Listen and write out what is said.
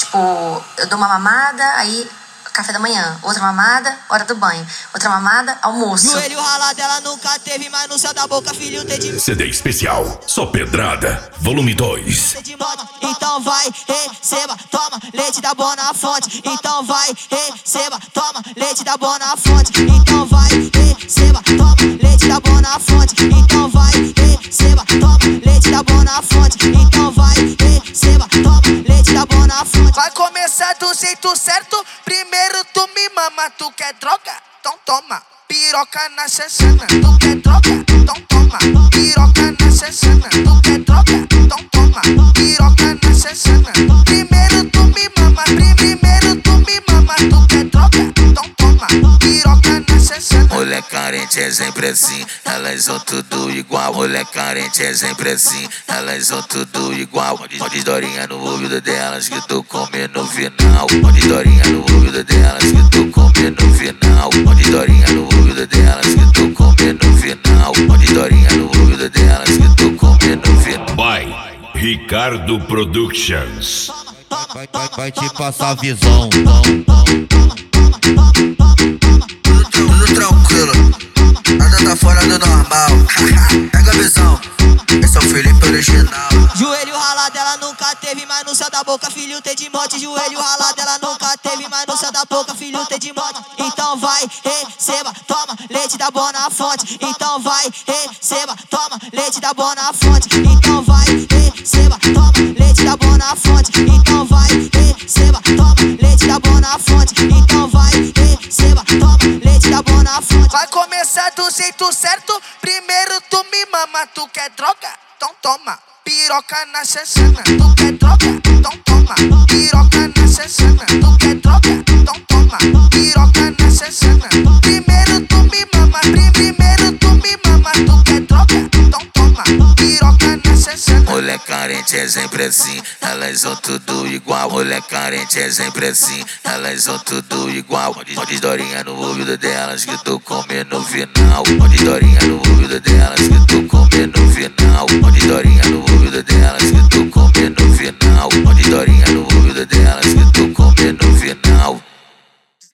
Tipo, eu dou uma mamada, aí café da manhã, outra mamada, hora do banho, outra mamada, almoço. Joelho ralado ela nunca teve, mas no céu da boca filho tem de... CD especial, só pedrada, volume 2. Então vai, receba, toma, leite da boa na fonte. Então vai, receba, toma, leite da boa na fonte. Então vai, receba, toma, leite da boa na fonte. Então vai, receba, toma, leite da boa na fonte. Então vai, receba, toma, leite da boa na fonte. Vai começar do jeito certo, primeiro tu me mama, tu quer droga? Então toma, piroca na cesana. Tu quer droga? Então toma, piroca na cesana. Tu quer droga? Então toma, piroca na cesana. Primeiro tu me mama, primeiro tu me mama, tu quer droga? Então toma, piroca na cesana. Mulher carente é sempre assim, elas são tudo igual. Mulher carente é sempre assim, elas são tudo igual. Pode dorinha no ouvido delas que tu come no final. Pode dorinha no ouvido delas que tu come no final. Pode dorinha no ouvido delas que tu come no final. Pode dorinha no ouvido delas que tu come no final. Vai, Ricardo Productions. Vai te passar visão. Tudo tranquilo, nada tá fora do normal. Pega a visão, esse é o Felipe original. Joelho ralado ela nunca teve, mas no céu da boca filho tem de morte. Joelho ralado ela nunca teve, mas no céu da boca filho tem de morte. Então vai, receba, toma, leite da boa na fonte. Então vai, receba, toma, leite da boa na fonte. Então vai, receba, toma, leite da boa na fonte. Então vai, receba, toma, leite da boa na fonte. Então vai, receba, toma, leite da boa na fonte. Vai começar do jeito certo, primeiro tu me mama, tu quer droga? Então toma, piroca na cesana. Tu quer droga? Então toma, piroca na cesana. Tu quer droga? Então toma, piroca na cesana. Primeiro tu me mama, primeiro tu me mama, tu quer droga? Então toma, piroca na cesana. Mulher carente é sempre assim, elas são tudo igual. Mulher carente é sempre assim, elas são tudo igual. Pode dorinha no ouvido delas que tu come no final. Pode dorinha no ouvido delas que tu come